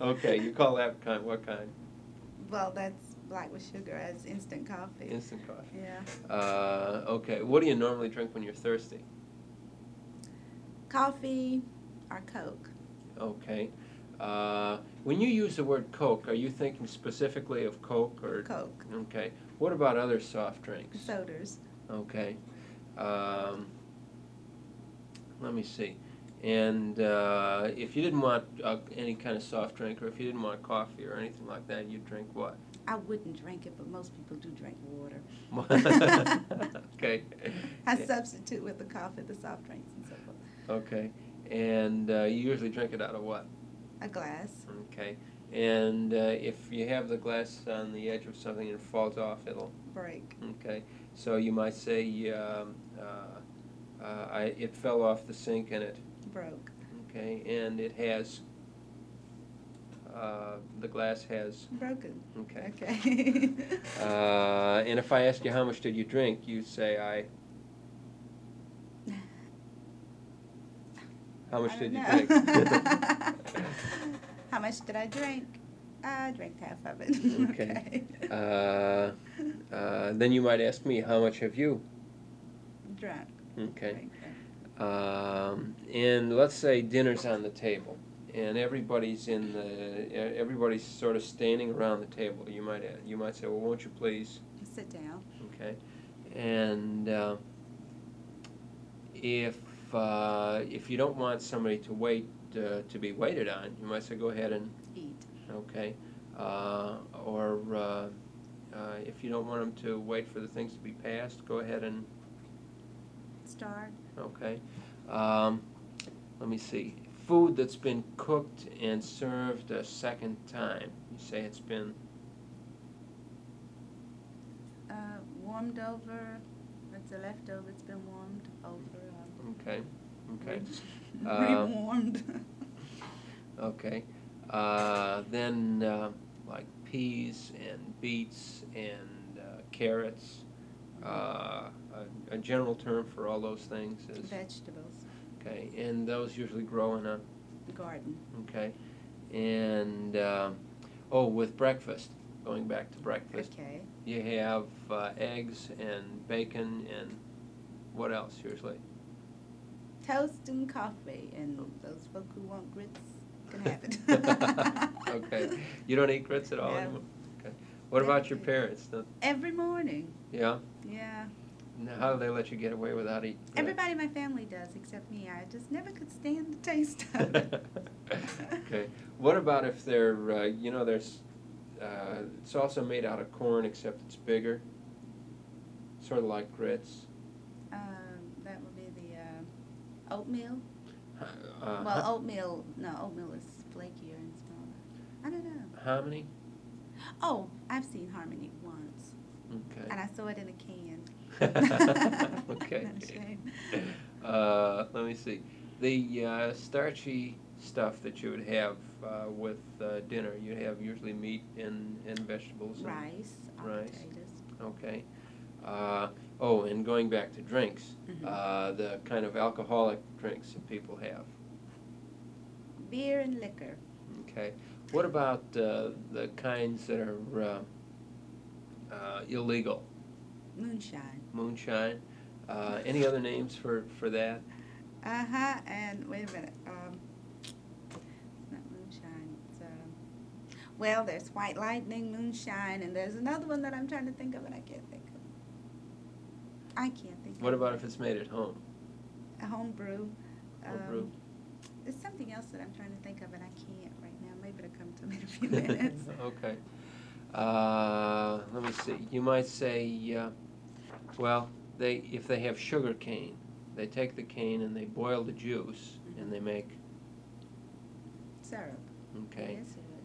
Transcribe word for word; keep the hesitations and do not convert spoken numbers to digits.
Okay, you call that kind, what kind? Well, that's black with sugar as instant coffee. Instant coffee. Yeah. Uh, okay, what do you normally drink when you're thirsty? Coffee or Coke. Okay. Uh, when you use the word Coke, are you thinking specifically of Coke or? Coke. Okay. What about other soft drinks? Sodas. Okay. Um, let me see. And uh, if you didn't want uh, any kind of soft drink, or if you didn't want coffee or anything like that, you'd drink what? I wouldn't drink it, but most people do drink water. Okay. I substitute with the coffee, the soft drinks, and so forth. Okay. And uh, you usually drink it out of what? A glass. Okay. And uh, if you have the glass on the edge of something and it falls off, it'll break. Okay. So you might say um, uh, uh, I, it fell off the sink and it broke. Okay. And it has uh, the glass has broken. Okay. Okay. uh, and if I ask you how much did you drink, you say I. How much did you know. drink? How much did I drink? I drank half of it. Okay. okay. Uh, uh, then you might ask me, how much have you drunk? Okay. Um, and let's say dinner's on the table, and everybody's in the everybody's sort of standing around the table. You might you might say, well, won't you please sit down? Okay. And uh, if uh, if you don't want somebody to wait uh, to be waited on, you might say, go ahead and eat. Okay. Uh, or uh, uh, if you don't want them to wait for the things to be passed, go ahead and start. Okay. Um, let me see. Food that's been cooked and served a second time. You say it's been uh, warmed over. It's a leftover. It's been warmed over. Um, okay. Okay. Rewarmed. Uh, okay. Uh, then uh, like peas and beets and uh, carrots. Uh, a, a general term for all those things is vegetables. Okay, and those usually grow in a garden. Okay, and um, oh, with breakfast, going back to breakfast. Okay. You have uh, eggs and bacon and what else usually? Toast and coffee, and those folk who want grits can have it. Okay, you don't eat grits at all yeah. anymore. Okay, what yeah, about your parents? Don't Every morning. Yeah. Yeah. Now, how do they let you get away without eating? Everybody in my family does, except me. I just never could stand the taste of it. Okay. What about if they're, uh, you know, there's, uh, it's also made out of corn, except it's bigger, sort of like grits. Um, that would be the uh, oatmeal. Uh, well, oatmeal, no, oatmeal is flakier and smaller. I don't know. Harmony? Oh, I've seen Harmony once. Okay. And I saw it in a can. Okay. Uh, let me see. The uh, starchy stuff that you would have uh, with uh, dinner, you'd have usually meat and, and vegetables. And rice. Rice. Potatoes. Okay. Uh, oh, and going back to drinks, mm-hmm. uh, the kind of alcoholic drinks that people have. Beer and liquor. Okay. What about uh, the kinds that are uh, uh, illegal? Moonshine. Moonshine. Uh, any other names for, for that? Uh-huh, and wait a minute. Um, it's not moonshine. It's, uh, well, there's White Lightning, moonshine, and there's another one that I'm trying to think of, and I can't think of. I can't think What of about if it's made at home? A home brew. Home brew. Um, there's something else that I'm trying to think of, and I can't right now. Maybe it'll come to me in a few minutes. Okay. Uh, let me see. You might say, uh, well, they if they have sugar cane, they take the cane and they boil the juice, mm-hmm. and they make syrup. Okay. Yes,